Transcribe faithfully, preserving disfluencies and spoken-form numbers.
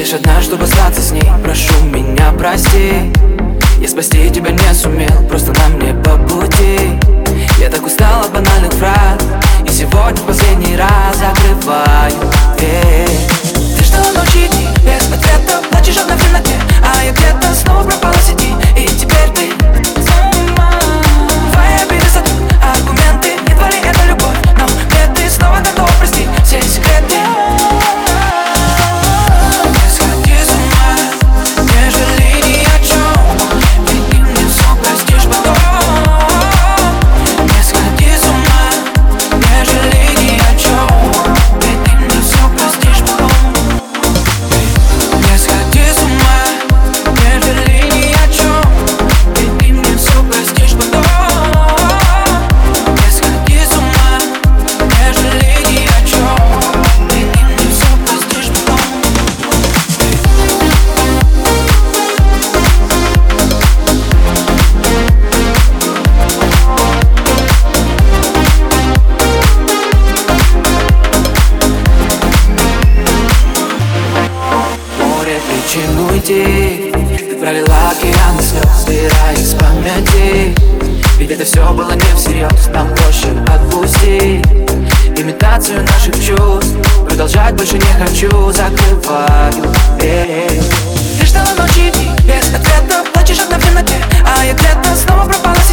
лишь одна, чтобы остаться с ней. Прошу меня, прости, я спасти тебя не сумел, просто нам не по пути. Я так устал от банальных фраз, и сегодня в последний раз закрываю дверь. Ты ждала ночи и дни без ответа, плачешь одна в темноте, а я где-то снова пропала в сети. И теперь ты сама. Твои обиды сотрут аргументы, едва ли это любовь, но где ты снова готова простить все секреты. Не сходи с ума, не жалей ни о чем, ведь ты мне все простишь потом. Не сходи с ума, не жалей ни о чем, ведь ты мне все простишь потом. Не сходи с ума, не жалей ни о чем, ведь ты мне все простишь потом. Не сходи с ума, не жалей ни о чем, ведь ты мне все простишь потом. Море причин уйти, ты пролила океан слез, стирая из памяти. Ведь это все было не всерьез, нам проще отпустить имитацию наших чувств. Продолжать больше не хочу, закрываю дверь. Ты ждала ночи и дни без ответа, плачешь одна в темноте, а я где-то снова пропала.